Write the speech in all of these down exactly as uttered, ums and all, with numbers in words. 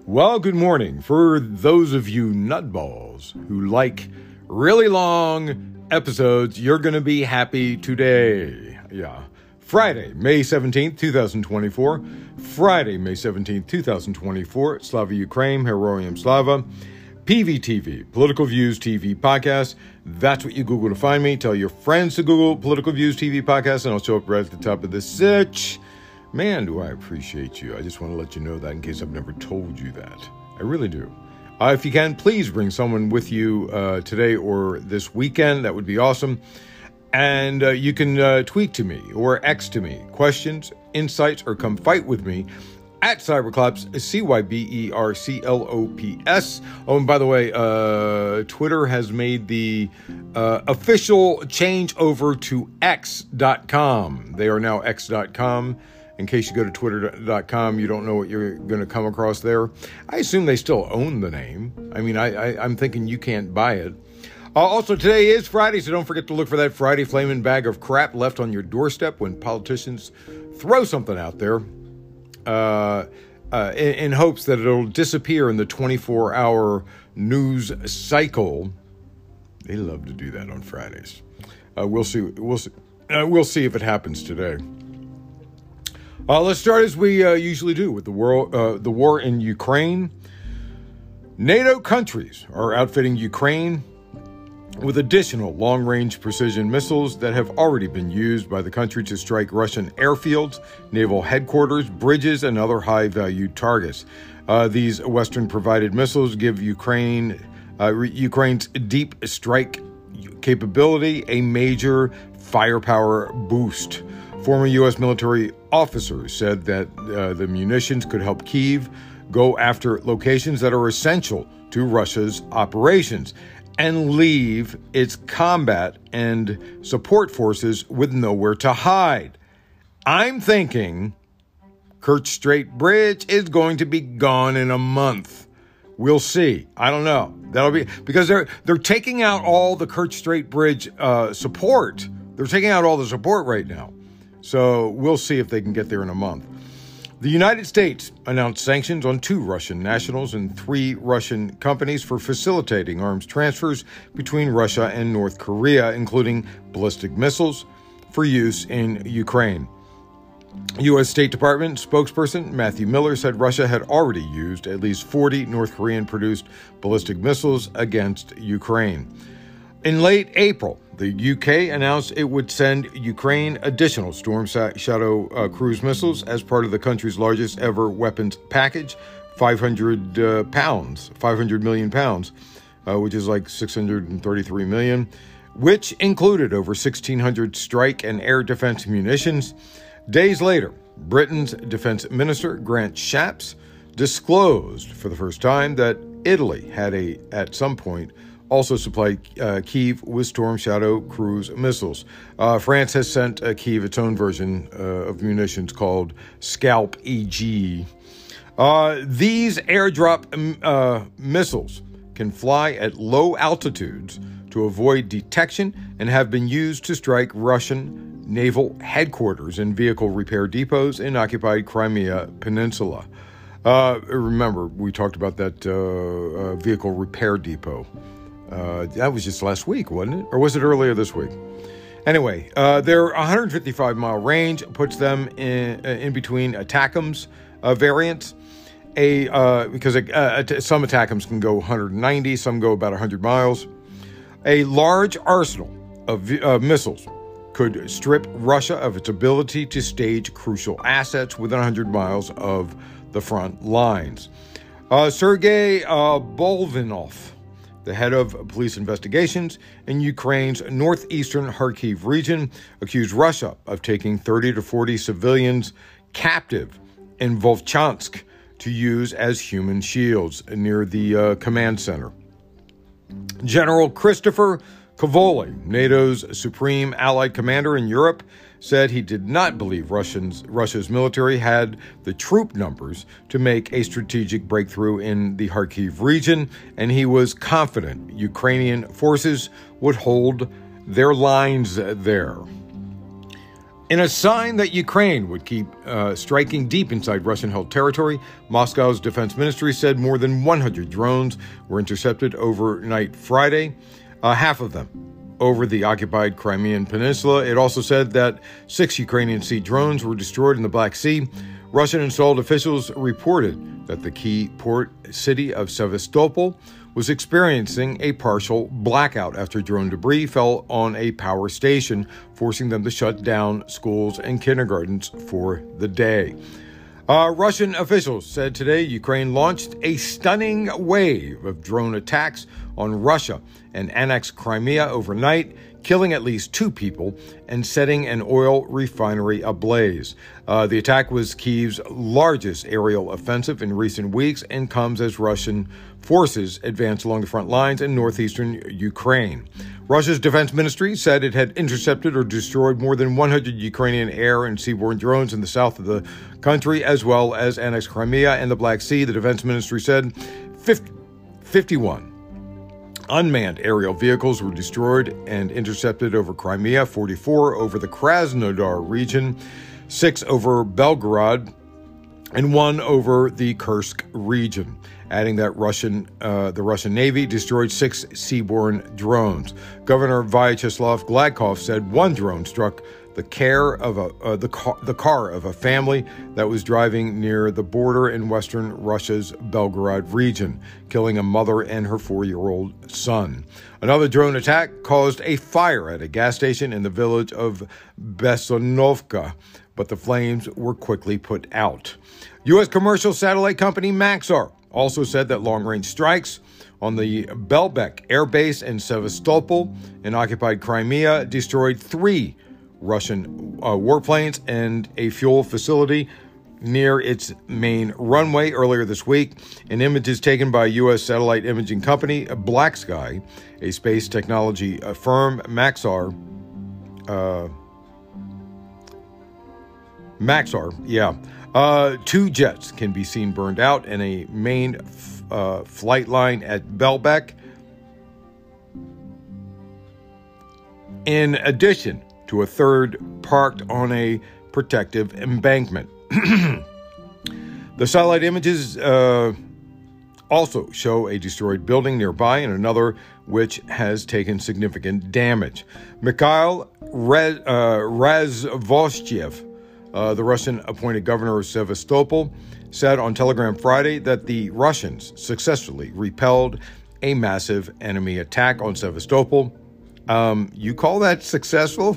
Well, good morning. For those of you nutballs who like really long episodes, you're going to be happy today. Yeah. Friday, May seventeenth, twenty twenty-four. Friday, May seventeenth, twenty twenty-four. Slava Ukraine, Heroium Slava. P V T V, Political Views T V Podcast. That's what you Google to find me. Tell your friends to Google Political Views T V Podcast, and I'll show up right at the top of the search. Man, do I appreciate you. I just want to let you know that in case I've never told you that. I really do. Uh, if you can, please bring someone with you uh, today or this weekend. That would be awesome. And uh, you can uh, tweet to me or X to me questions, insights, or come fight with me at Cyberclops, C Y B E R C L O P S. Oh, and by the way, uh, Twitter has made the uh, official change over to X dot com. They are now X dot com. In case you go to Twitter dot com, you don't know what you're going to come across there. I assume they still own the name. I mean, I, I, I'm thinking you can't buy it. Uh, also, today is Friday, so don't forget to look for that Friday flaming bag of crap left on your doorstep when politicians throw something out there uh, uh, in, in hopes that it'll disappear in the twenty-four hour news cycle. They love to do that on Fridays. Uh, we'll see. We'll see. Uh, we'll see if it happens today. Uh, let's start as we uh, usually do with the war, uh, the war in Ukraine. NATO countries are outfitting Ukraine with additional long-range precision missiles that have already been used by the country to strike Russian airfields, naval headquarters, bridges, and other high-valued targets. Uh, these Western-provided missiles give Ukraine uh, Ukraine's deep strike capability a major firepower boost. Former U S military officers said that uh, the munitions could help Kyiv go after locations that are essential to Russia's operations and leave its combat and support forces with nowhere to hide. I'm thinking Kerch Strait Bridge is going to be gone in a month. We'll see. I don't know. That'll be because they're they're taking out all the Kerch Strait Bridge uh, support. They're taking out all the support right now. So we'll see if they can get there in a month. The United States announced sanctions on two Russian nationals and three Russian companies for facilitating arms transfers between Russia and North Korea, including ballistic missiles for use in Ukraine. U S State Department spokesperson Matthew Miller said Russia had already used at least forty North Korean-produced ballistic missiles against Ukraine. In late April, the U K announced it would send Ukraine additional Storm Shadow uh, cruise missiles as part of the country's largest ever weapons package, five hundred uh, pounds, five hundred million pounds, uh, which is like six hundred thirty-three million, which included over sixteen hundred strike and air defense munitions. Days later, Britain's defense minister, Grant Shapps, disclosed for the first time that Italy had a, at some point, also supplied uh, Kyiv with Storm Shadow cruise missiles. Uh, France has sent uh, Kyiv its own version uh, of munitions called Scalp E G. Uh, these airdrop uh, missiles can fly at low altitudes to avoid detection and have been used to strike Russian naval headquarters and vehicle repair depots in occupied Crimea Peninsula. Uh, remember, we talked about that uh, uh, vehicle repair depot. Uh, that was just last week, wasn't it? Or was it earlier this week? Anyway, uh, their one hundred fifty-five mile range puts them in, in between ATACMS uh, variants. A uh, because uh, some ATACMS can go one hundred ninety, some go about one hundred miles. A large arsenal of uh, missiles could strip Russia of its ability to stage crucial assets within one hundred miles of the front lines. Uh, Sergei uh, Bolvinov, the head of police investigations in Ukraine's northeastern Kharkiv region, accused Russia of taking thirty to forty civilians captive in Volchansk to use as human shields near the uh, command center. General Christopher Cavoli, NATO's supreme allied commander in Europe, said he did not believe Russians, Russia's military had the troop numbers to make a strategic breakthrough in the Kharkiv region, and he was confident Ukrainian forces would hold their lines there. In a sign that Ukraine would keep uh, striking deep inside Russian-held territory, Moscow's defense ministry said more than one hundred drones were intercepted overnight Friday, uh, half of them over the occupied Crimean Peninsula. It also said that six Ukrainian Sea drones were destroyed in the Black Sea. Russian-installed officials reported that the key port city of Sevastopol was experiencing a partial blackout after drone debris fell on a power station, forcing them to shut down schools and kindergartens for the day. Uh, Russian officials said today Ukraine launched a stunning wave of drone attacks on Russia and annexed Crimea overnight, killing at least two people and setting an oil refinery ablaze. Uh, the attack was Kyiv's largest aerial offensive in recent weeks and comes as Russian forces advance along the front lines in northeastern Ukraine. Russia's defense ministry said it had intercepted or destroyed more than one hundred Ukrainian air and seaborne drones in the south of the country, as well as annexed Crimea and the Black Sea. The defense ministry said fifty, fifty-one unmanned aerial vehicles were destroyed and intercepted over Crimea, forty-four over the Krasnodar region, six over Belgorod, and one over the Kursk region, adding that Russian, uh, the Russian Navy destroyed six seaborne drones. Governor Vyacheslav Gladkov said one drone struck the care of a uh, the car, the car of a family that was driving near the border in western Russia's Belgorod region, killing a mother and her four-year-old son. Another drone attack caused a fire at a gas station in the village of Besanovka, but the flames were quickly put out. U S commercial satellite company Maxar also said that long-range strikes on the Belbek air base in Sevastopol in occupied Crimea destroyed three Russian uh, warplanes and a fuel facility near its main runway earlier this week. In images taken by U S satellite imaging company Black Sky, a space technology firm, Maxar, uh, Maxar, yeah, uh, two jets can be seen burned out in a main f- uh, flight line at Belbek. In addition to a third parked on a protective embankment. The satellite images uh, also show a destroyed building nearby and another which has taken significant damage. Mikhail Raz, uh, Razvoshchev, uh, the Russian-appointed governor of Sevastopol, said on Telegram Friday that the Russians successfully repelled a massive enemy attack on Sevastopol. Um, you call that successful?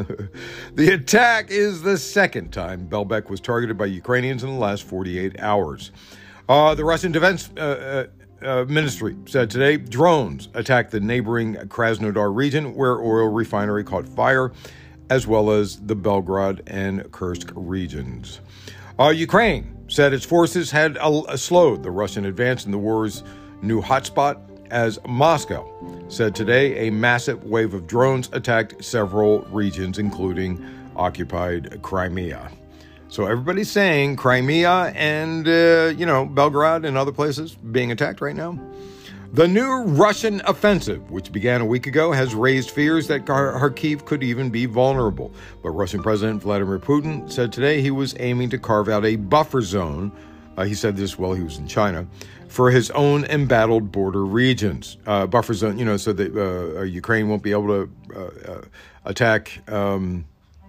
The attack is the second time Belbek was targeted by Ukrainians in the last forty-eight hours. Uh, the Russian Defense uh, uh, Ministry said today drones attacked the neighboring Krasnodar region where oil refinery caught fire, as well as the Belgorod and Kursk regions. Uh, Ukraine said its forces had uh, slowed the Russian advance in the war's new hotspot, as Moscow said today a massive wave of drones attacked several regions, including occupied Crimea. So everybody's saying Crimea and, uh, you know, Belgorod and other places being attacked right now. The new Russian offensive, which began a week ago, has raised fears that Kharkiv could even be vulnerable. But Russian President Vladimir Putin said today he was aiming to carve out a buffer zone. Uh, he said this while he was in China, for his own embattled border regions. Uh, buffer zone, you know, so that uh, Ukraine won't be able to uh, uh, attack, um,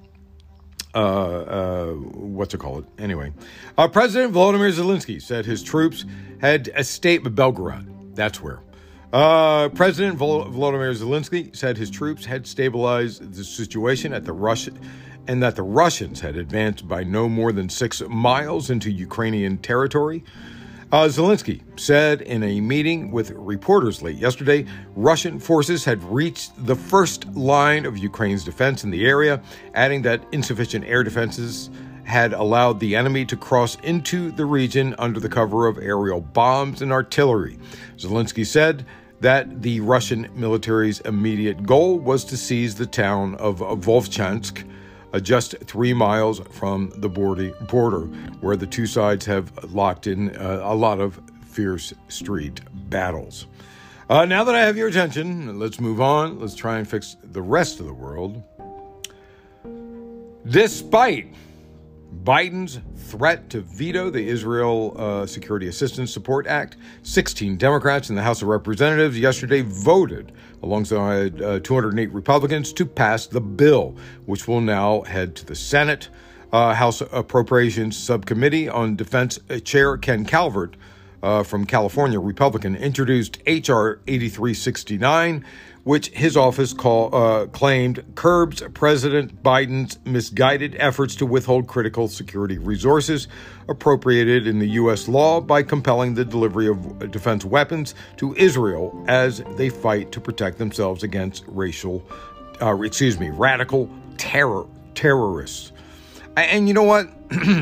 uh, uh, what's it called? Anyway, uh, President Volodymyr Zelensky said his troops had escaped Belgorod. That's where. Uh, President Vol- Volodymyr Zelensky said his troops had stabilized the situation at the Russian, and that the Russians had advanced by no more than six miles into Ukrainian territory. Uh, Zelensky said in a meeting with reporters late yesterday, Russian forces had reached the first line of Ukraine's defense in the area, adding that insufficient air defenses had allowed the enemy to cross into the region under the cover of aerial bombs and artillery. Zelensky said that the Russian military's immediate goal was to seize the town of Volchansk, Uh, just three miles from the border, border where the two sides have locked in uh, a lot of fierce street battles. Uh, now that I have your attention, let's move on. Let's try and fix the rest of the world. Despite Biden's threat to veto the Israel uh, Security Assistance Support Act, sixteen Democrats in the House of Representatives yesterday voted alongside uh, two hundred eight Republicans to pass the bill, which will now head to the Senate. Uh, House Appropriations Subcommittee on Defense Chair Ken Calvert uh, from California, Republican, introduced H R eighty-three sixty-nine, which his office call, uh, claimed curbs President Biden's misguided efforts to withhold critical security resources appropriated in the U S law by compelling the delivery of defense weapons to Israel as they fight to protect themselves against racial, uh, excuse me, radical terror terrorists. And you know what?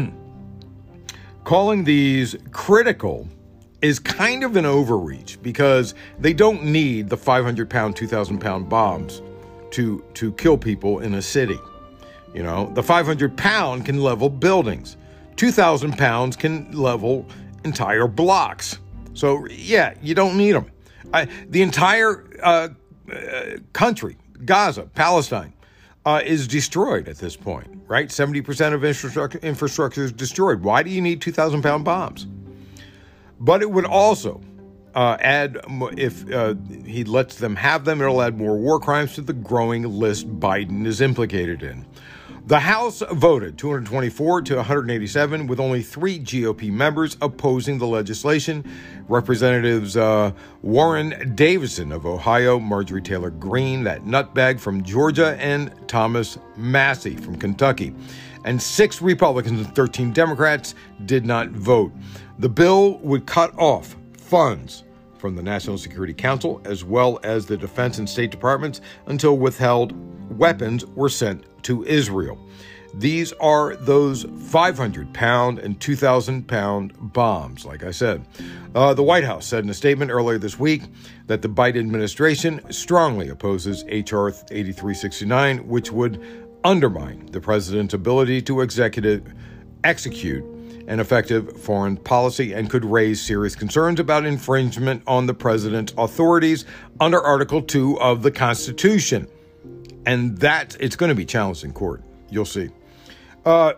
Calling these critical is kind of an overreach because they don't need the five hundred pound, two thousand pound bombs to, to kill people in a city. You know, the five hundred pound can level buildings. two thousand pounds can level entire blocks. So, yeah, you don't need them. I, the entire uh, uh, country, Gaza, Palestine, Uh, is destroyed at this point, right? seventy percent of infrastructure, infrastructure is destroyed. Why do you need two thousand pound bombs? But it would also uh, add, if uh, he lets them have them, it'll add more war crimes to the growing list Biden is implicated in. The House voted two hundred twenty-four to one hundred eighty-seven, with only three G O P members opposing the legislation. Representatives uh, Warren Davidson of Ohio, Marjorie Taylor Greene, that nutbag from Georgia, and Thomas Massie from Kentucky. And six Republicans and thirteen Democrats did not vote. The bill would cut off funds from the National Security Council as well as the Defense and State Departments until withheld weapons were sent to Israel. These are those five hundred pound and two thousand pound bombs, like I said. Uh, the White House said in a statement earlier this week that the Biden administration strongly opposes H R eighty-three sixty-nine, which would undermine the president's ability to executive, execute an effective foreign policy and could raise serious concerns about infringement on the president's authorities under Article two of the Constitution. And that, it's going to be challenged in court. You'll see. Uh,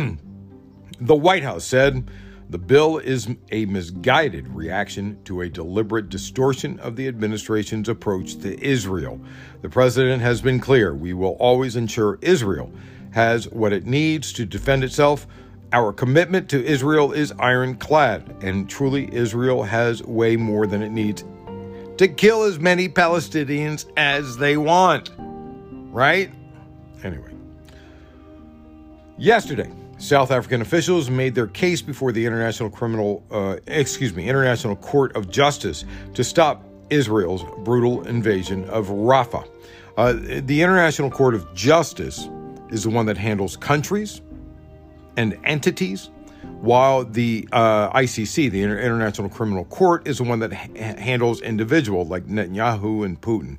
the White House said the bill is a misguided reaction to a deliberate distortion of the administration's approach to Israel. The president has been clear. We will always ensure Israel has what it needs to defend itself. Our commitment to Israel is ironclad, and truly Israel has way more than it needs to kill as many Palestinians as they want. Right? Anyway. Yesterday, South African officials made their case before the International Criminal, uh, excuse me, International Court of Justice to stop Israel's brutal invasion of Rafah. Uh, the International Court of Justice is the one that handles countries and entities, while the uh, I C C, the Inter- International Criminal Court, is the one that ha- handles individuals like Netanyahu and Putin.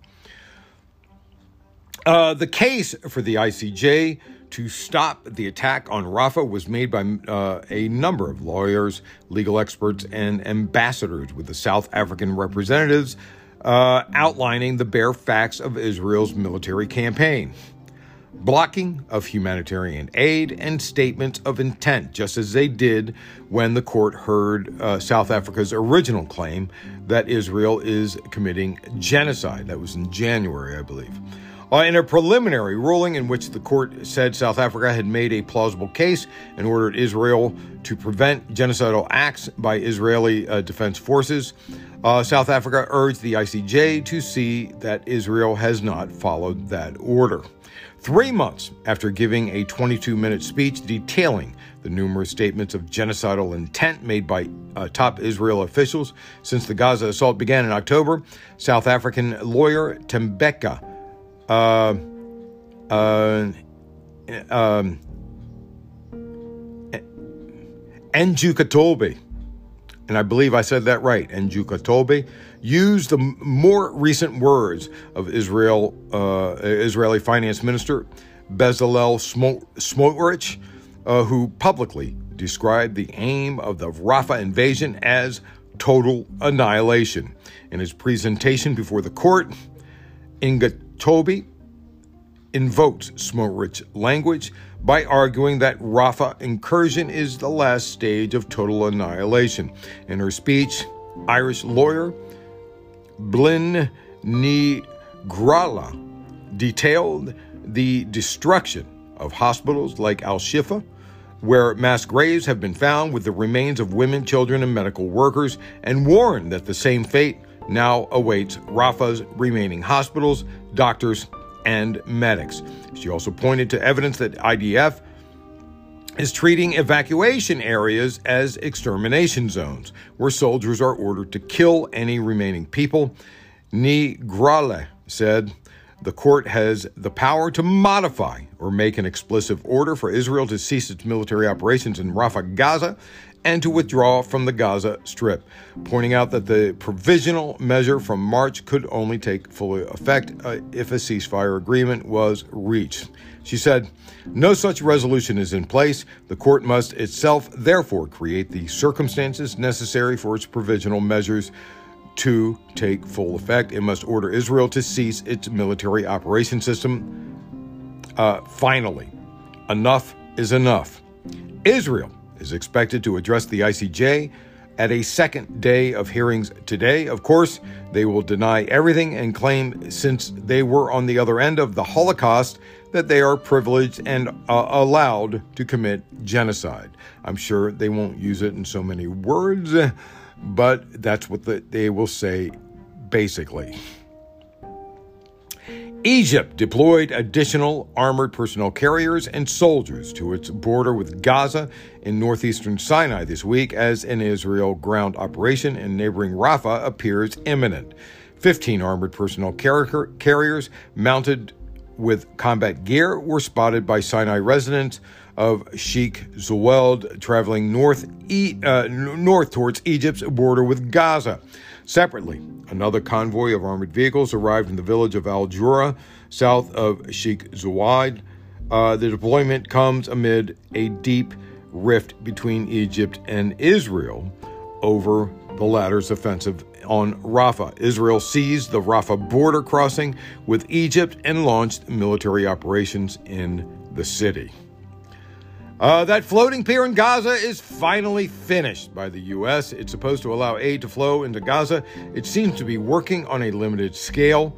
Uh, the case for the I C J to stop the attack on Rafah was made by uh, a number of lawyers, legal experts, and ambassadors with the South African representatives uh, outlining the bare facts of Israel's military campaign, blocking of humanitarian aid, and statements of intent, just as they did when the court heard uh, South Africa's original claim that Israel is committing genocide. That was in January, I believe. Uh, in a preliminary ruling in which the court said South Africa had made a plausible case and ordered Israel to prevent genocidal acts by Israeli uh, defense forces, uh, South Africa urged the I C J to see that Israel has not followed that order. Three months after giving a twenty-two minute speech detailing the numerous statements of genocidal intent made by uh, top Israel officials since the Gaza assault began in October, South African lawyer Thembeka Uh, uh, um, Njukatobe, and I believe I said that right, Njukatobe, used the more recent words of Israel, uh, Israeli Finance Minister Bezalel Smotrich, uh, who publicly described the aim of the Rafah invasion as total annihilation. In his presentation before the court, Njukatobe invoked Smotrich language, by arguing that Rafah incursion is the last stage of total annihilation. In her speech, Irish lawyer Blin Nigrala detailed the destruction of hospitals like Al-Shifa, where mass graves have been found with the remains of women, children, and medical workers, and warned that the same fate now awaits Rafah's remaining hospitals, doctors, and medics. She also pointed to evidence that I D F is treating evacuation areas as extermination zones, where soldiers are ordered to kill any remaining people. Nigrala said the court has the power to modify or make an explicit order for Israel to cease its military operations in Rafah, Gaza, and to withdraw from the Gaza Strip, pointing out that the provisional measure from March could only take full effect uh, if a ceasefire agreement was reached. She said, "No such resolution is in place. The court must itself therefore create the circumstances necessary for its provisional measures to take full effect. It must order Israel to cease its military operation system. Uh, finally, enough is enough." Israel is expected to address the I C J at a second day of hearings today. Of course, they will deny everything and claim, since they were on the other end of the Holocaust, that they are privileged and uh, allowed to commit genocide. I'm sure they won't use it in so many words, but that's what the, they will say, basically. Egypt deployed additional armored personnel carriers and soldiers to its border with Gaza in northeastern Sinai this week as an Israel ground operation in neighboring Rafah appears imminent. Fifteen armored personnel car- carriers mounted with combat gear were spotted by Sinai residents of Sheikh Zayed traveling north, e- uh, north towards Egypt's border with Gaza. Separately, another convoy of armored vehicles arrived in the village of Al-Jura, south of Sheikh Zayed. Uh, the deployment comes amid a deep rift between Egypt and Israel over the latter's offensive on Rafah. Israel seized the Rafah border crossing with Egypt and launched military operations in the city. Uh, that floating pier in Gaza is finally finished by the U S. It's supposed to allow aid to flow into Gaza. It seems to be working on a limited scale.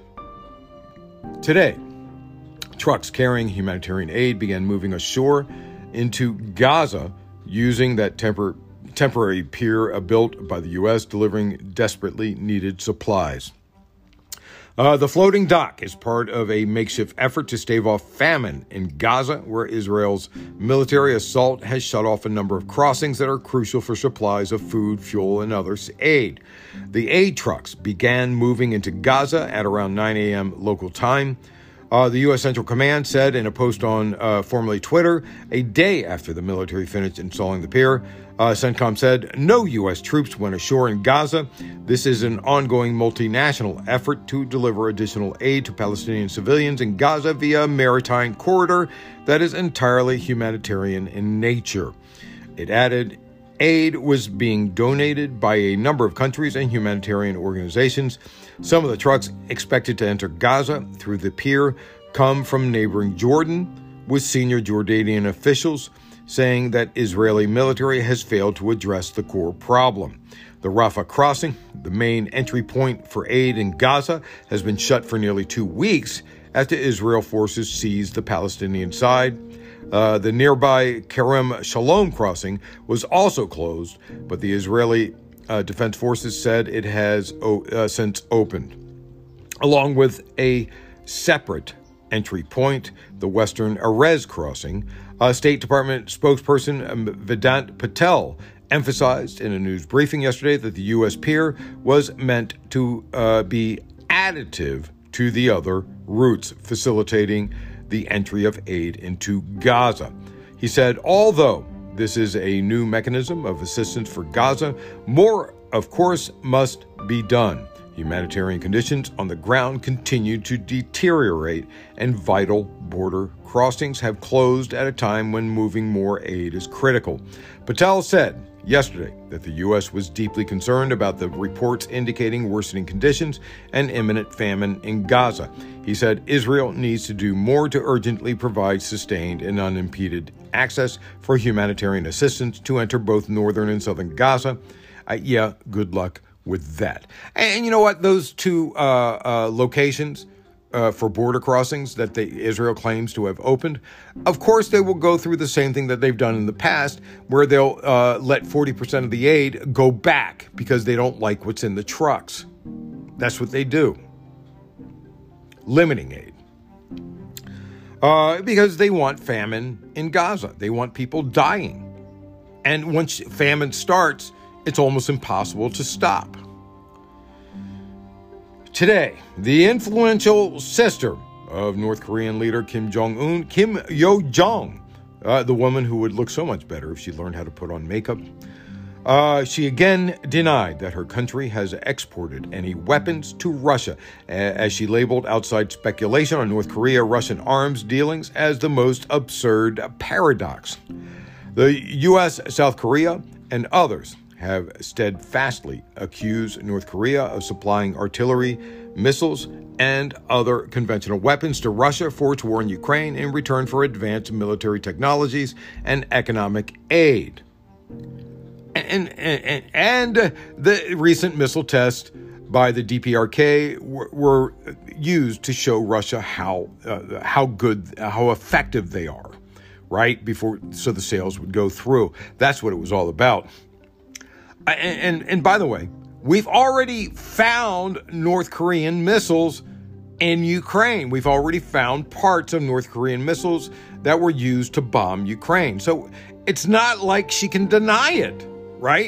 Today, trucks carrying humanitarian aid began moving ashore into Gaza using that tempor- temporary pier built by the U S, delivering desperately needed supplies. Uh, the floating dock is part of a makeshift effort to stave off famine in Gaza, where Israel's military assault has shut off a number of crossings that are crucial for supplies of food, fuel, and other aid. The aid trucks began moving into Gaza at around nine a.m. local time. Uh, the U S. Central Command said in a post on uh, formerly Twitter, a day after the military finished installing the pier, uh, CENTCOM said no U S troops went ashore in Gaza. This is an ongoing multinational effort to deliver additional aid to Palestinian civilians in Gaza via a maritime corridor that is entirely humanitarian in nature. It added, aid was being donated by a number of countries and humanitarian organizations. Some of the trucks expected to enter Gaza through the pier come from neighboring Jordan, with senior Jordanian officials saying that Israeli military has failed to address the core problem. The Rafah crossing, the main entry point for aid in Gaza, has been shut for nearly two weeks after Israel forces seized the Palestinian side. Uh, the nearby Kerem Shalom crossing was also closed, but the Israeli uh, Defense Forces said it has o- uh, since opened, along with a separate entry point, the Western Erez crossing. Uh, State Department spokesperson um, Vedant Patel emphasized in a news briefing yesterday that the U S pier was meant to uh, be additive to the other routes, facilitating the entry of aid into Gaza. He said, although this is a new mechanism of assistance for Gaza, more, of course, must be done. Humanitarian conditions on the ground continue to deteriorate, and vital border crossings have closed at a time when moving more aid is critical. Patel said yesterday that the U S was deeply concerned about the reports indicating worsening conditions and imminent famine in Gaza. He said Israel needs to do more to urgently provide sustained and unimpeded access for humanitarian assistance to enter both northern and southern Gaza. Uh, yeah, good luck with that. And you know what? Those two uh, uh, locations uh, for border crossings that they, Israel claims to have opened, of course they will go through the same thing that they've done in the past, where they'll uh, let forty percent of the aid go back because they don't like what's in the trucks. That's what they do. Limiting aid. Uh, because they want famine in Gaza. They want people dying. And once famine starts, it's almost impossible to stop. Today, the influential sister of North Korean leader Kim Jong-un, Kim Yo-jong, uh, the woman who would look so much better if she learned how to put on makeup, uh, she again denied that her country has exported any weapons to Russia, as she labeled outside speculation on North Korea-Russian arms dealings as the most absurd paradox. The U S, South Korea, and others have steadfastly accused North Korea of supplying artillery, missiles, and other conventional weapons to Russia for its war in Ukraine in return for advanced military technologies and economic aid. And, and, and the recent missile tests by the D P R K were, were used to show Russia how uh, how good, how effective they are, right? Before, so the sales would go through. That's what it was all about. And, and, and by the way, we've already found North Korean missiles in Ukraine. We've already found parts of North Korean missiles that were used to bomb Ukraine. So it's not like she can deny it, right?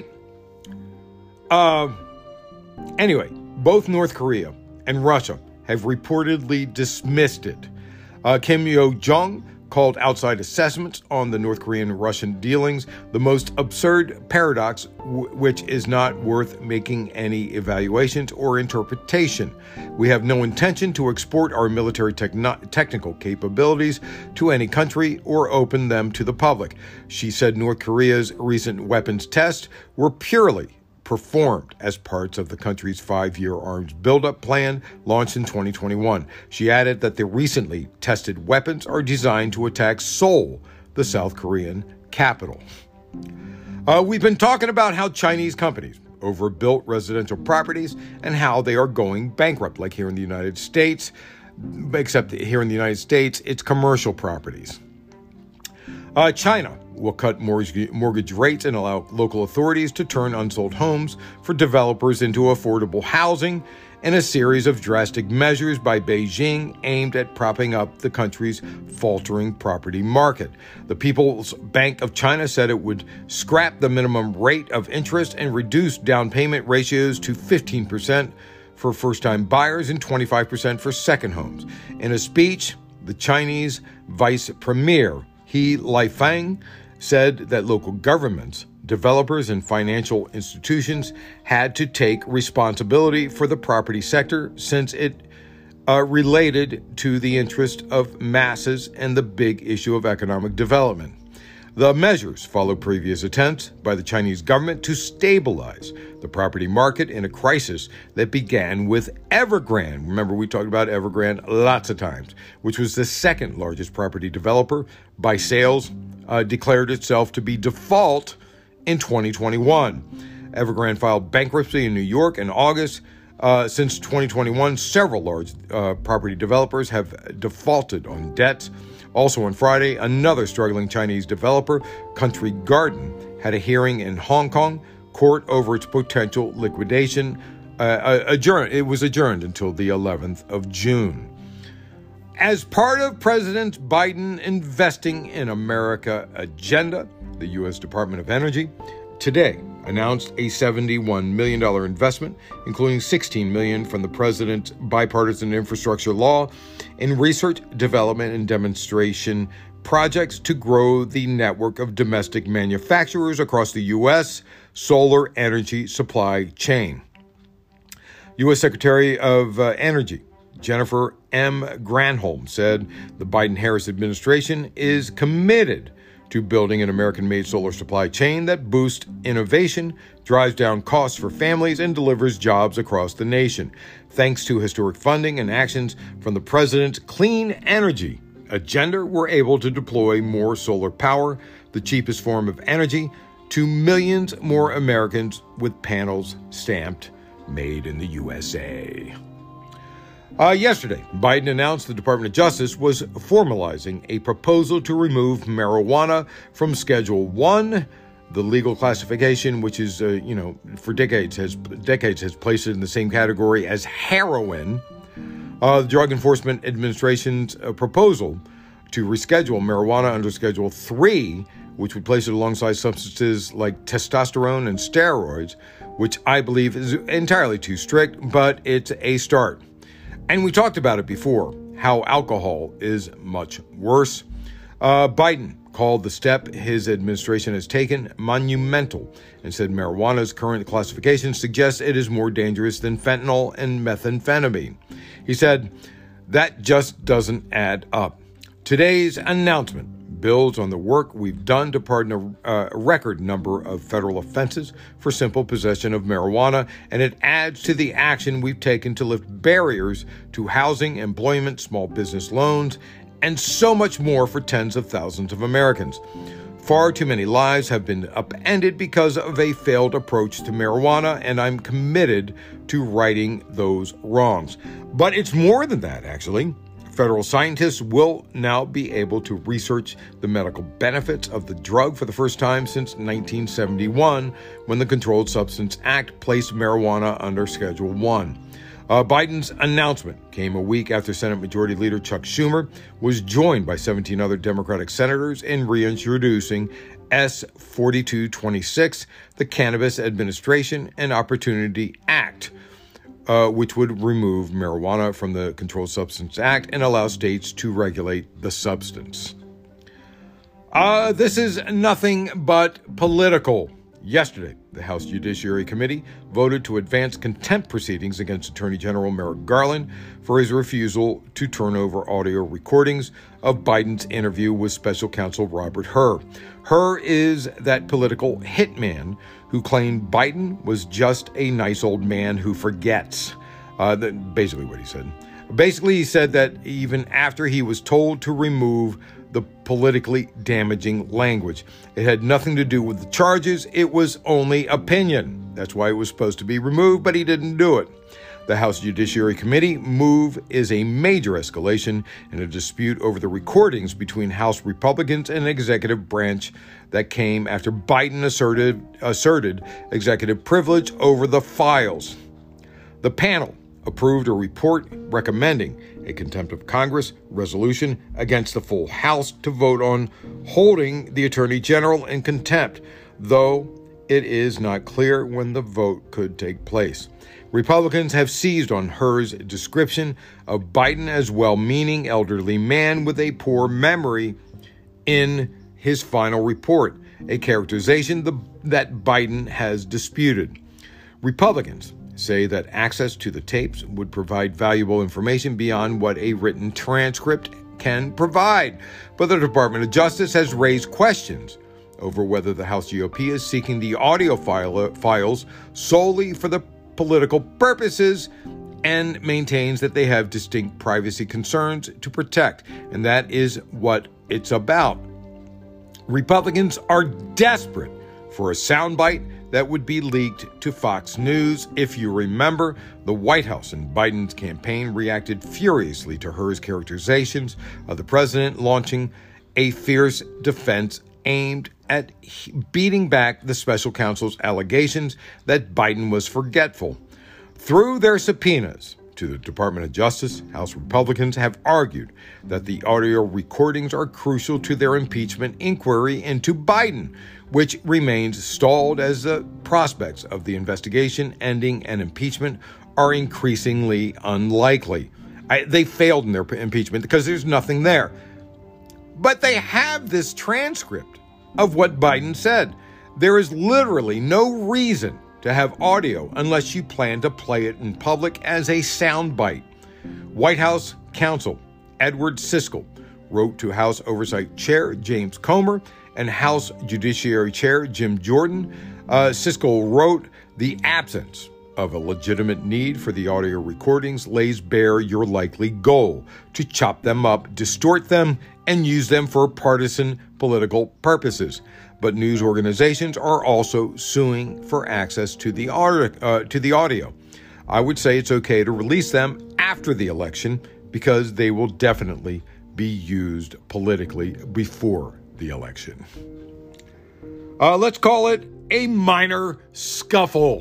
Uh, anyway, both North Korea and Russia have reportedly dismissed it. Uh, Kim Yo-jong called outside assessments on the North Korean-Russian dealings the most absurd paradox, w- which is not worth making any evaluations or interpretation. We have no intention to export our military techno- technical capabilities to any country or open them to the public. She said North Korea's recent weapons tests were purely performed as parts of the country's five-year arms buildup plan launched in twenty twenty-one. She added that the recently tested weapons are designed to attack Seoul, the South Korean capital. Uh, we've been talking about how Chinese companies overbuilt residential properties and how they are going bankrupt, like here in the United States, except here in the United States, it's commercial properties. Uh, China will cut mortgage, mortgage rates and allow local authorities to turn unsold homes for developers into affordable housing in a series of drastic measures by Beijing aimed at propping up the country's faltering property market. The People's Bank of China said it would scrap the minimum rate of interest and reduce down payment ratios to fifteen percent for first-time buyers and twenty-five percent for second homes. In a speech, the Chinese vice premier He Lifeng said that local governments, developers, and financial institutions had to take responsibility for the property sector since it uh, related to the interest of masses and the big issue of economic development. The measures follow previous attempts by the Chinese government to stabilize the property market in a crisis that began with Evergrande. Remember, we talked about Evergrande lots of times, which was the second largest property developer by sales, uh, declared itself to be default in twenty twenty-one. Evergrande filed bankruptcy in New York in August. Uh, since twenty twenty-one, several large uh, property developers have defaulted on debts. Also on Friday, another struggling Chinese developer, Country Garden, had a hearing in Hong Kong court over its potential liquidation. Uh, adjourned. It was adjourned until the eleventh of June. As part of President Biden investing in America agenda, the U S Department of Energy today announced a seventy-one million dollars investment, including sixteen million dollars from the president's bipartisan infrastructure law, in research, development, and demonstration projects to grow the network of domestic manufacturers across the U S solar energy supply chain. U S Secretary of uh, Energy Jennifer M. Granholm said the Biden-Harris administration is committed to building an American-made solar supply chain that boosts innovation, drives down costs for families, and delivers jobs across the nation. Thanks to historic funding and actions from the president's clean energy agenda, we're able to deploy more solar power, the cheapest form of energy, to millions more Americans with panels stamped made in the U S A. Uh, yesterday, Biden announced the Department of Justice was formalizing a proposal to remove marijuana from Schedule One, the legal classification, which is, uh, you know, for decades has decades has placed it in the same category as heroin. Uh, the Drug Enforcement Administration's uh, proposal to reschedule marijuana under Schedule Three, which would place it alongside substances like testosterone and steroids, which I believe is entirely too strict, but it's a start. And we talked about it before, how alcohol is much worse. Uh, Biden called the step his administration has taken monumental and said marijuana's current classification suggests it is more dangerous than fentanyl and methamphetamine. He said, that just doesn't add up. Today's announcement builds on the work we've done to pardon a, uh, a record number of federal offenses for simple possession of marijuana, and it adds to the action we've taken to lift barriers to housing, employment, small business loans, and so much more for tens of thousands of Americans. Far too many lives have been upended because of a failed approach to marijuana, and I'm committed to righting those wrongs. But it's more than that, actually. Federal scientists will now be able to research the medical benefits of the drug for the first time since nineteen seventy-one, when the Controlled Substance Act placed marijuana under Schedule One. Uh, Biden's announcement came a week after Senate Majority Leader Chuck Schumer was joined by seventeen other Democratic senators in reintroducing S forty-two twenty-six, the Cannabis Administration and Opportunity Act, Uh, which would remove marijuana from the Controlled Substance Act and allow states to regulate the substance. Uh, this is nothing but political. Yesterday, the House Judiciary Committee voted to advance contempt proceedings against Attorney General Merrick Garland for his refusal to turn over audio recordings of Biden's interview with Special Counsel Robert Hur. Hur is that political hitman who claimed Biden was just a nice old man who forgets. Uh, that, basically what he said. Basically, he said that even after he was told to remove the politically damaging language, it had nothing to do with the charges. It was only opinion. That's why it was supposed to be removed, but he didn't do it. The House Judiciary Committee move is a major escalation in a dispute over the recordings between House Republicans and executive branch that came after Biden asserted, asserted executive privilege over the files. The panel approved a report recommending a contempt of Congress resolution against the full House to vote on holding the Attorney General in contempt, though it is not clear when the vote could take place. Republicans have seized on Hur's description of Biden as well-meaning elderly man with a poor memory in his final report, a characterization the, that Biden has disputed. Republicans say that access to the tapes would provide valuable information beyond what a written transcript can provide. But the Department of Justice has raised questions over whether the House G O P is seeking the audio file, files solely for the political purposes and maintains that they have distinct privacy concerns to protect. And that is what it's about. Republicans are desperate for a soundbite that would be leaked to Fox News. If you remember, the White House and Biden's campaign reacted furiously to Hur's characterizations of the president, launching a fierce defense aimed at beating back the special counsel's allegations that Biden was forgetful. Through their subpoenas to the Department of Justice, House Republicans have argued that the audio recordings are crucial to their impeachment inquiry into Biden, which remains stalled as the prospects of the investigation ending and impeachment are increasingly unlikely. I, they failed in their impeachment because there's nothing there. But they have this transcript of what Biden said. There is literally no reason to to have audio unless you plan to play it in public as a soundbite. White House counsel Edward Siskel wrote to House Oversight Chair James Comer and House Judiciary Chair Jim Jordan. Uh, Siskel wrote, "The absence of a legitimate need for the audio recordings lays bare your likely goal to chop them up, distort them, and use them for partisan political purposes. But news organizations are also suing for access to the, uh, to the audio. I would say it's okay to release them after the election because they will definitely be used politically before the election." Uh, let's call it a minor scuffle.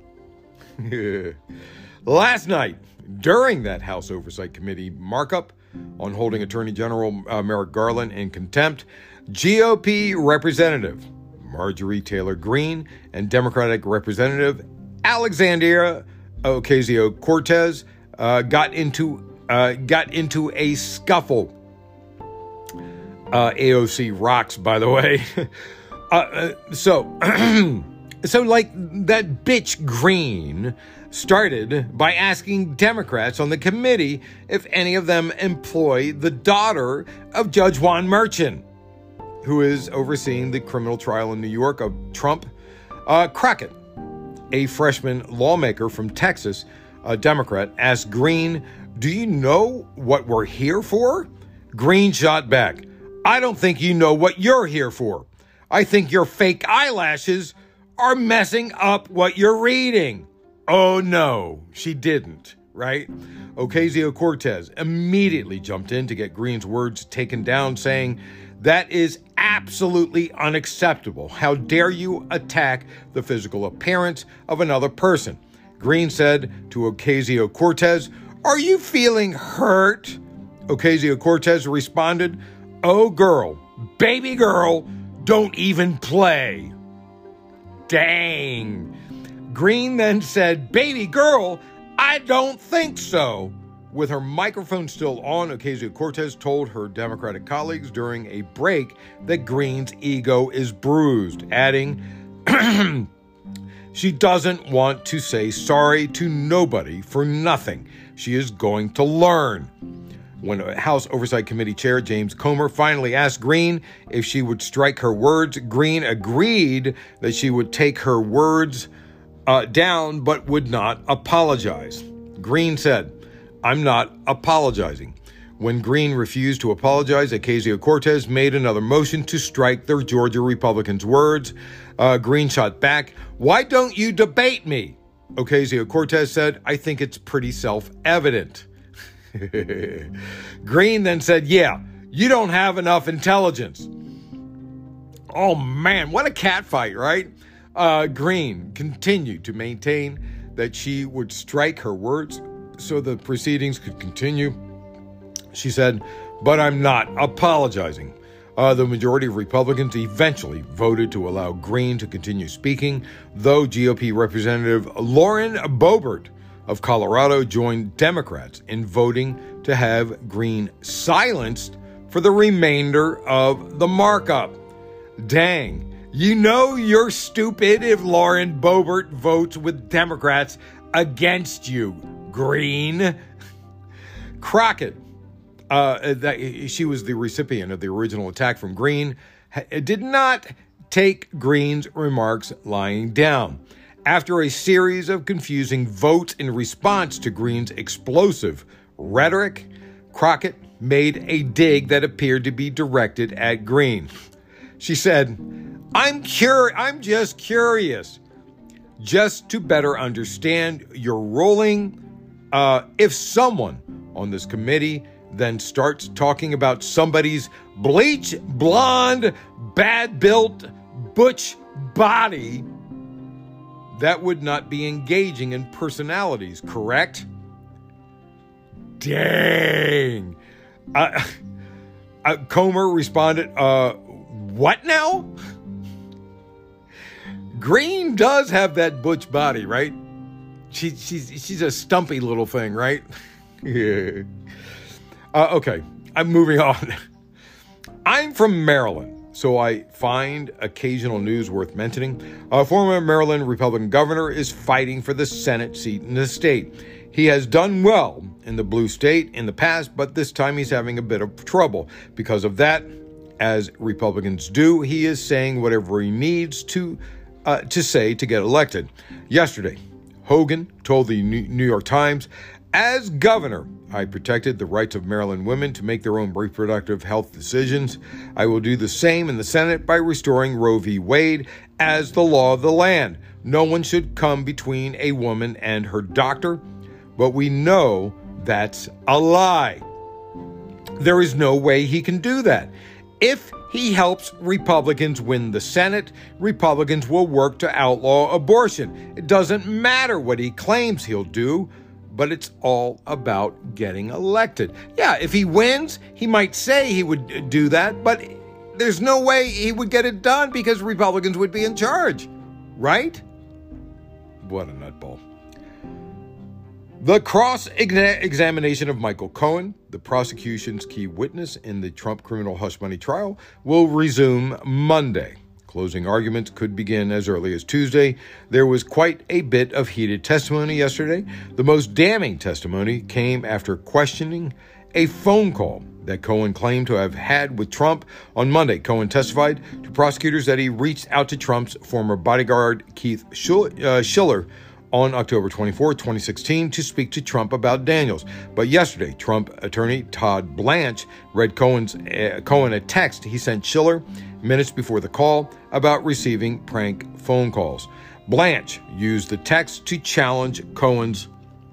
Last night, during that House Oversight Committee markup on holding Attorney General uh, Merrick Garland in contempt, G O P Representative Marjorie Taylor Greene and Democratic Representative Alexandria Ocasio-Cortez uh, got into uh, got into a scuffle. Uh, A O C rocks, by the way. uh, uh, so, so like that bitch Greene started by asking Democrats on the committee if any of them employ the daughter of Judge Juan Merchan, who is overseeing the criminal trial in New York of Trump. Uh, Crockett, a freshman lawmaker from Texas, a Democrat, asked Greene, "Do you know what we're here for?" Greene shot back, "I don't think you know what you're here for. I think your fake eyelashes are messing up what you're reading." Oh no, she didn't, right? Ocasio-Cortez immediately jumped in to get Greene's words taken down, saying, "That is absolutely unacceptable. How dare you attack the physical appearance of another person?" Greene said to Ocasio-Cortez, "Are you feeling hurt?" Ocasio-Cortez responded, "Oh, girl, baby girl, don't even play." Dang. Greene then said, "Baby girl, I don't think so." With her microphone still on, Ocasio-Cortez told her Democratic colleagues during a break that Greene's ego is bruised, adding, she doesn't want to say sorry to nobody for nothing. She is going to learn. When House Oversight Committee Chair James Comer finally asked Greene if she would strike her words, Greene agreed that she would take her words uh, down but would not apologize. Greene said, "I'm not apologizing." When Greene refused to apologize, Ocasio-Cortez made another motion to strike the Georgia Republicans' words. Uh, Greene shot back, "Why don't you debate me?" Ocasio-Cortez said, "I think it's pretty self-evident." Greene then said, "Yeah, you don't have enough intelligence." Oh man, what a catfight, right? Uh, Greene continued to maintain that she would strike her words so the proceedings could continue. She said, "But I'm not apologizing." Uh, the majority of Republicans eventually voted to allow Greene to continue speaking, though G O P Representative Lauren Boebert of Colorado joined Democrats in voting to have Greene silenced for the remainder of the markup. Dang, you know you're stupid if Lauren Boebert votes with Democrats against you, Greene. Crockett, uh, that, she was the recipient of the original attack from Greene, did not take Greene's remarks lying down. After a series of confusing votes in response to Greene's explosive rhetoric, Crockett made a dig that appeared to be directed at Greene. She said, I'm cur- I'm just curious, just to better understand your ruling. Uh, if someone on this committee then starts talking about somebody's bleach blonde, bad-built, butch body, that would not be engaging in personalities, correct? Dang. Uh, uh, Comer responded, uh, what now? Greene does have that butch body, right? She, she's, she's a stumpy little thing, right? Yeah. Uh, okay, I'm moving on. I'm from Maryland, so I find occasional news worth mentioning. A former Maryland Republican governor is fighting for the Senate seat in the state. He has done well in the blue state in the past, but this time he's having a bit of trouble. Because of that, as Republicans do, he is saying whatever he needs to uh, to say to get elected. Yesterday, Hogan told the New York Times, "As governor, I protected the rights of Maryland women to make their own reproductive health decisions. I will do the same in the Senate by restoring Roe v. Wade as the law of the land. No one should come between a woman and her doctor." But we know that's a lie. There is no way he can do that. If he helps Republicans win the Senate, Republicans will work to outlaw abortion. It doesn't matter what he claims he'll do, but it's all about getting elected. Yeah, if he wins, he might say he would do that, but there's no way he would get it done because Republicans would be in charge, right? What a nutball. The cross-examination of Michael Cohen, the prosecution's key witness in the Trump criminal hush money trial, will resume Monday. Closing arguments could begin as early as Tuesday. There was quite a bit of heated testimony yesterday. The most damning testimony came after questioning a phone call that Cohen claimed to have had with Trump. On Monday, Cohen testified to prosecutors that he reached out to Trump's former bodyguard, Keith Schiller, on October twenty-fourth, twenty sixteen, to speak to Trump about Daniels. But yesterday, Trump attorney Todd Blanche read Cohen's, uh, Cohen a text he sent Schiller minutes before the call about receiving prank phone calls. Blanche used the text to challenge Cohen's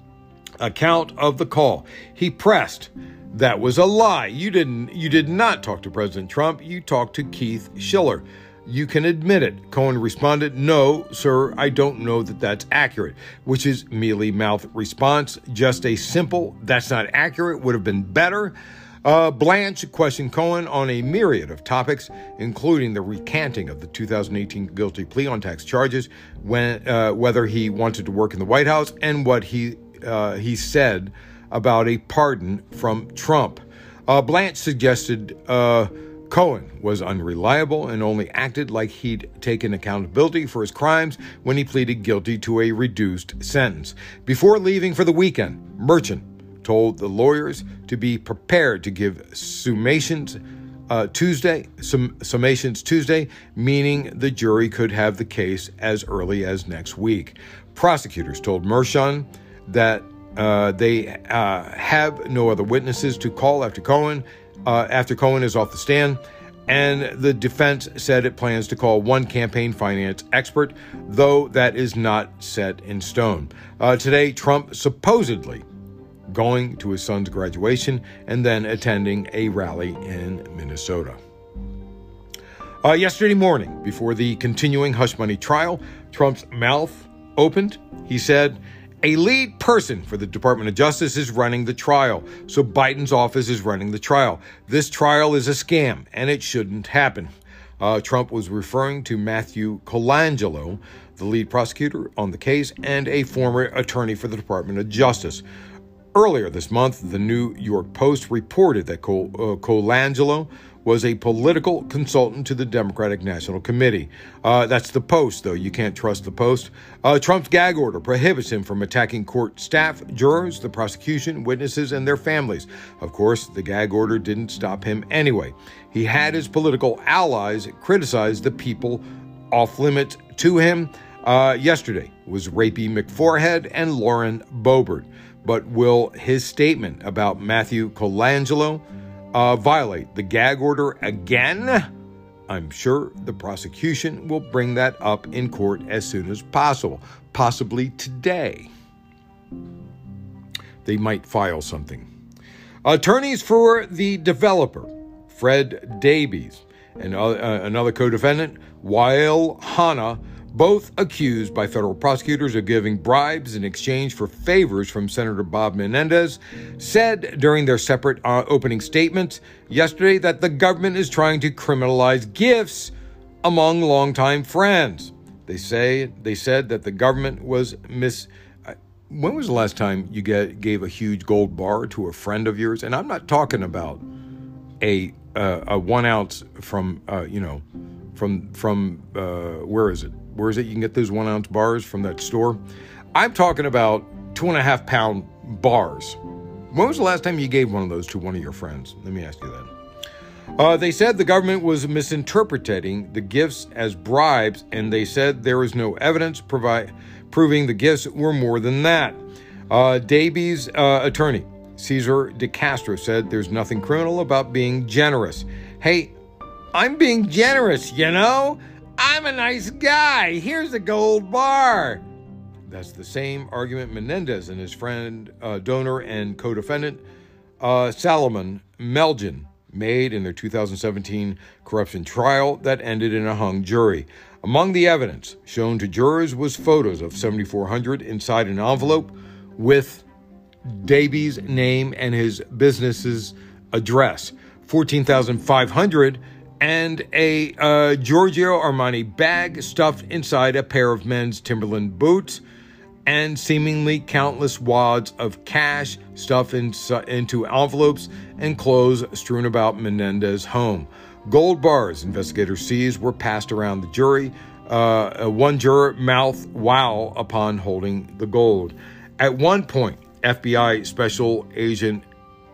account of the call. He pressed, "That was a lie. You didn't. You did not talk to President Trump. You talked to Keith Schiller. You can admit it." Cohen responded, "No, sir, I don't know that that's accurate," which is mealy-mouthed response. Just a simple, "that's not accurate," would have been better. Uh, Blanche questioned Cohen on a myriad of topics, including the recanting of the two thousand eighteen guilty plea on tax charges, when, uh, whether he wanted to work in the White House, and what he uh, he said about a pardon from Trump. Uh, Blanche suggested uh, Cohen was unreliable and only acted like he'd taken accountability for his crimes when he pleaded guilty to a reduced sentence. Before leaving for the weekend, Merchant told the lawyers to be prepared to give summations uh, Tuesday, sum, summations Tuesday, meaning the jury could have the case as early as next week. Prosecutors told Mershon that uh, they uh, have no other witnesses to call after Cohen, uh, after Cohen is off the stand, and the defense said it plans to call one campaign finance expert, though that is not set in stone. Uh, today, Trump supposedly going to his son's graduation and then attending a rally in Minnesota. Uh, yesterday morning, before the continuing hush money trial, Trump's mouth opened. He said, "A lead person for the Department of Justice is running the trial, so Biden's office is running the trial. This trial is a scam, and it shouldn't happen." Uh, Trump was referring to Matthew Colangelo, the lead prosecutor on the case and a former attorney for the Department of Justice. Earlier this month, the New York Post reported that Col- uh, Colangelo was a political consultant to the Democratic National Committee. Uh, that's the Post, though. You can't trust the Post. Uh, Trump's gag order prohibits him from attacking court staff, jurors, the prosecution, witnesses, and their families. Of course, the gag order didn't stop him anyway. He had his political allies criticize the people off limits to him. Uh, yesterday was Rapey McForehead and Lauren Boebert. But will his statement about Matthew Colangelo uh, violate the gag order again? I'm sure the prosecution will bring that up in court as soon as possible, possibly today. They might file something. Attorneys for the developer, Fred Davies, and uh, another co-defendant, Wael Hannah, both accused by federal prosecutors of giving bribes in exchange for favors from Senator Bob Menendez, said during their separate uh, opening statements yesterday that the government is trying to criminalize gifts among longtime friends. They say they said that the government was mis. When was the last time you get, gave a huge gold bar to a friend of yours? And I'm not talking about a uh, a one ounce from, uh, you know, from, from uh, where is it? Where is it? You can get those one ounce bars from that store. I'm talking about two and a half pound bars. When was the last time you gave one of those to one of your friends? Let me ask you that. Uh, they said the government was misinterpreting the gifts as bribes, and they said there was no evidence provi- proving the gifts were more than that. Uh, Davies' uh, attorney, Cesar de Castro, said there's nothing criminal about being generous. Hey, I'm being generous, you know? I'm a nice guy. Here's a gold bar. That's the same argument Menendez and his friend, uh, donor, and co-defendant, uh, Salomon Melgen, made in their two thousand seventeen corruption trial that ended in a hung jury. Among the evidence shown to jurors was photos of seventy-four hundred inside an envelope with Davies' name and his business's address, fourteen thousand five hundred, and a uh, Giorgio Armani bag stuffed inside a pair of men's Timberland boots, and seemingly countless wads of cash stuffed in, into envelopes and clothes strewn about Menendez's home. Gold bars investigators seized were passed around the jury. Uh, one juror mouthed wow upon holding the gold. At one point, F B I Special Agent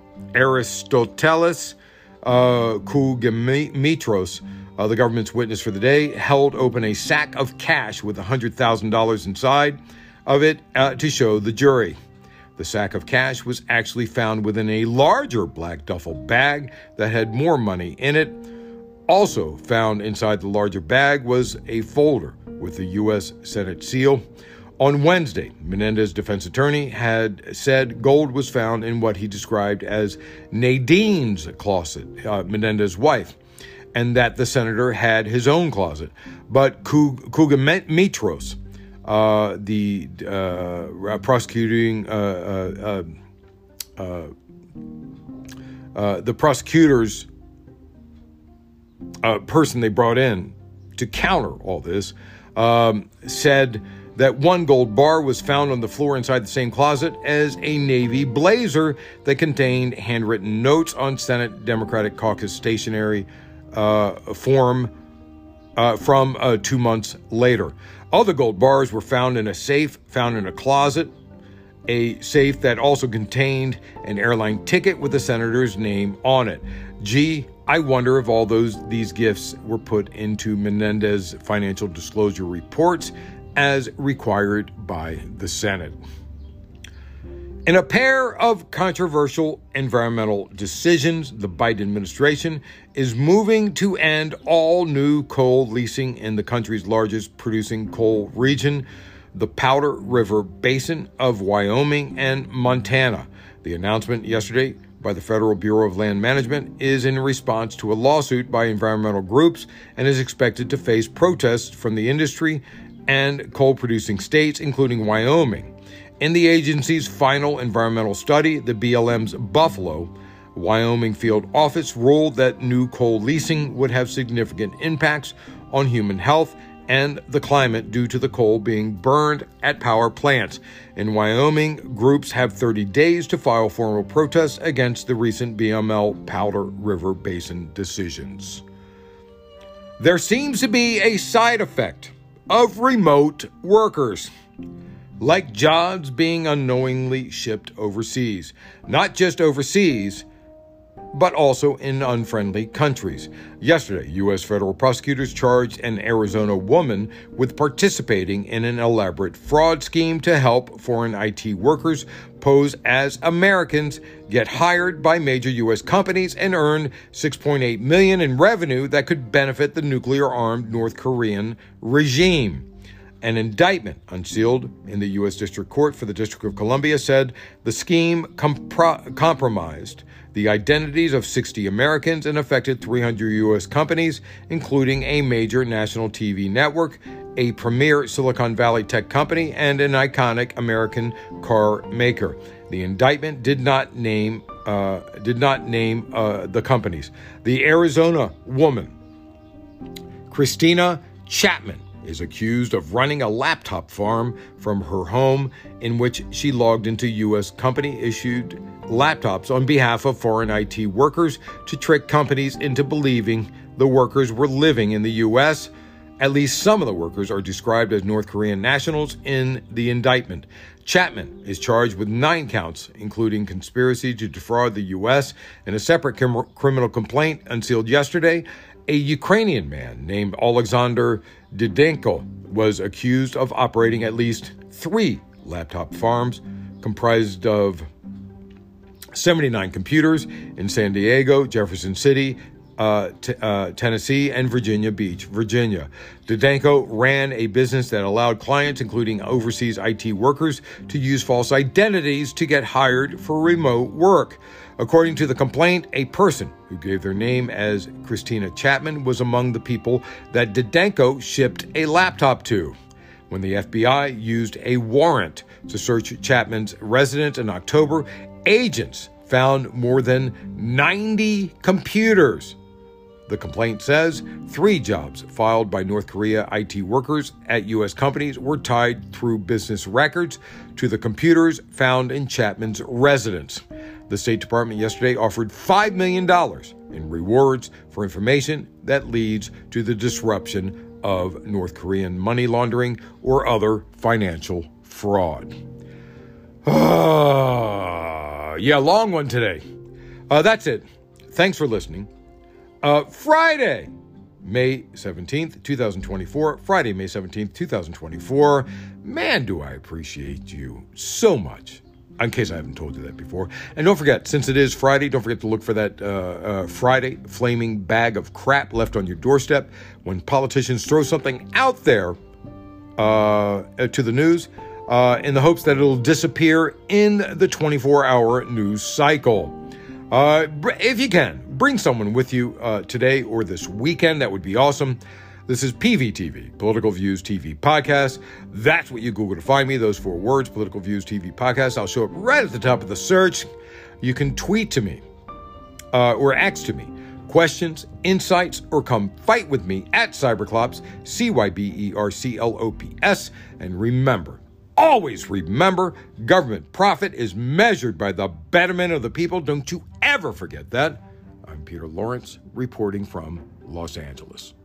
Aristoteles uh, Kougamitros, uh, the government's witness for the day, held open a sack of cash with one hundred thousand dollars inside of it uh, to show the jury. The sack of cash was actually found within a larger black duffel bag that had more money in it. Also found inside the larger bag was a folder with the U S Senate seal. On Wednesday, Menendez's defense attorney had said gold was found in what he described as Nadine's closet, uh, Menendez's wife, and that the senator had his own closet. But Kougamitros, Uh, the uh, prosecuting uh, uh, uh, uh, the prosecutor's uh, person they brought in to counter all this um, said that one gold bar was found on the floor inside the same closet as a navy blazer that contained handwritten notes on Senate Democratic Caucus stationery uh, form uh, from uh, two months later. Other gold bars were found in a safe, found in a closet, a safe that also contained an airline ticket with the senator's name on it. Gee, I wonder if all those these gifts were put into Menendez's financial disclosure reports as required by the Senate. In a pair of controversial environmental decisions, the Biden administration is moving to end all new coal leasing in the country's largest producing coal region, the Powder River Basin of Wyoming and Montana. The announcement yesterday by the Federal Bureau of Land Management is in response to a lawsuit by environmental groups and is expected to face protests from the industry and coal-producing states, including Wyoming. In the agency's final environmental study, the B L M's Buffalo, Wyoming field office ruled that new coal leasing would have significant impacts on human health and the climate due to the coal being burned at power plants. In Wyoming, groups have thirty days to file formal protests against the recent B M L Powder River Basin decisions. There seems to be a side effect of remote workers, like jobs being unknowingly shipped overseas, not just overseas, but also in unfriendly countries. Yesterday, U S federal prosecutors charged an Arizona woman with participating in an elaborate fraud scheme to help foreign I T workers pose as Americans, get hired by major U S companies, and earn six point eight million dollars in revenue that could benefit the nuclear-armed North Korean regime. An indictment unsealed in the U S District Court for the District of Columbia said the scheme compro- compromised the identities of sixty Americans and affected three hundred U S companies, including a major national T V network, a premier Silicon Valley tech company, and an iconic American car maker. The indictment did not name uh, did not name uh, the companies. The Arizona woman, Christina Chapman, is accused of running a laptop farm from her home in which she logged into U S company-issued laptops on behalf of foreign I T workers to trick companies into believing the workers were living in the U S. At least some of the workers are described as North Korean nationals in the indictment. Chapman is charged with nine counts, including conspiracy to defraud the U S. In a separate crim- criminal complaint unsealed yesterday, a Ukrainian man named Alexander Didenko was accused of operating at least three laptop farms comprised of seventy-nine computers in San Diego, Jefferson City, Uh, t- uh, Tennessee, and Virginia Beach, Virginia. Didenko ran a business that allowed clients, including overseas I T workers, to use false identities to get hired for remote work. According to the complaint, a person who gave their name as Christina Chapman was among the people that Didenko shipped a laptop to. When the F B I used a warrant to search Chapman's residence in October, agents found more than ninety computers. The complaint says three jobs filed by North Korea I T workers at U S companies were tied through business records to the computers found in Chapman's residence. The State Department yesterday offered five million dollars in rewards for information that leads to the disruption of North Korean money laundering or other financial fraud. Uh, yeah, long one today. Uh, that's it. Thanks for listening. Uh, Friday, May seventeenth, twenty twenty-four. Friday, May seventeenth, twenty twenty-four. Man, do I appreciate you so much. In case I haven't told you that before. And don't forget, since it is Friday, don't forget to look for that uh, uh, Friday flaming bag of crap left on your doorstep when politicians throw something out there uh, to the news uh, in the hopes that it'll disappear in the twenty-four hour news cycle. Uh, if you can, bring someone with you uh, today or this weekend. That would be awesome. This is P V T V, Political Views T V Podcast. That's what you Google to find me, those four words, Political Views T V Podcast. I'll show up right at the top of the search. You can tweet to me uh, or ask to me questions, insights, or come fight with me at Cyberclops, C Y B E R C L O P S. And remember, always remember, government profit is measured by the betterment of the people. Don't you ever forget that. I'm Peter Lawrence, reporting from Los Angeles.